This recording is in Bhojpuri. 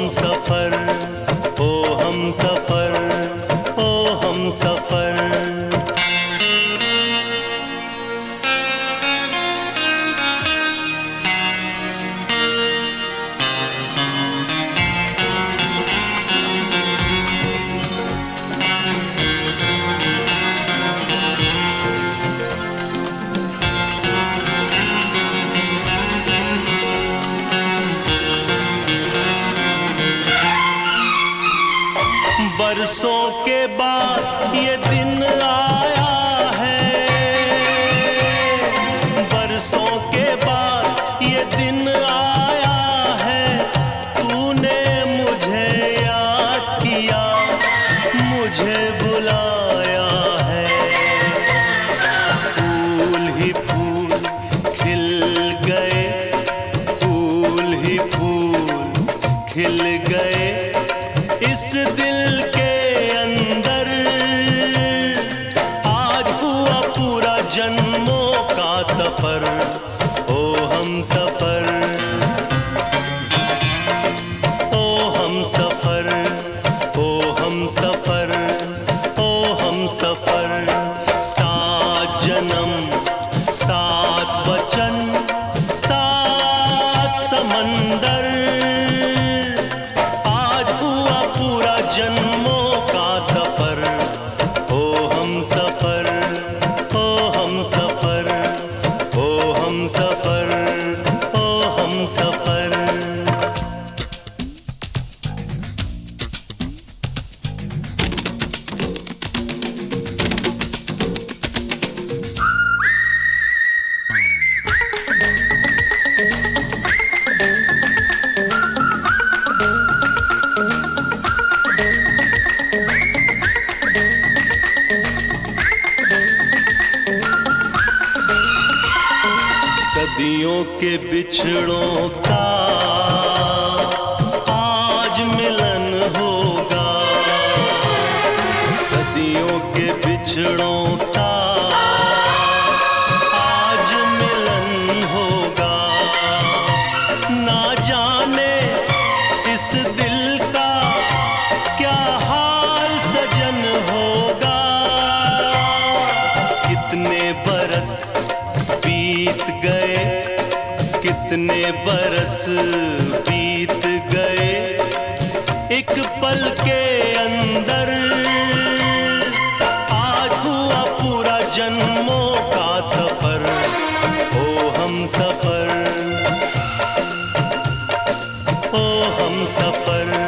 सफर, ओ हम सफर, ओ हम सफर। बरसों के बाद ये दिन आया है, बरसों के बाद ये दिन आया है। तूने मुझे याद किया, मुझे बुलाया है। फूल ही फूल खिल गए, फूल ही फूल खिल गए इस दिल के अंदर। आज हुआ पूरा जन्मों का सफर, ओ हम सफर, ओ हम सफर, ओ हम सफर, ओ हम सफर। सात जन्म, सात वचन, सात समंदर। जन्मों का सफर, ओ हम सफर, ओ हम सफर, ओ हम सफर, ओ हम सफर। सदियों के बिछड़ों का आज मिलन होगा, सदियों के बिछड़ों का आज मिलन होगा। ना जाने इस दिल का क्या हाल सजन होगा। कितने बरस बीत गए, कितने बरस बीत गए एक पल के अंदर। आज हुआ पूरा जन्मों का सफर, ओ हम सफर, ओ हम सफर।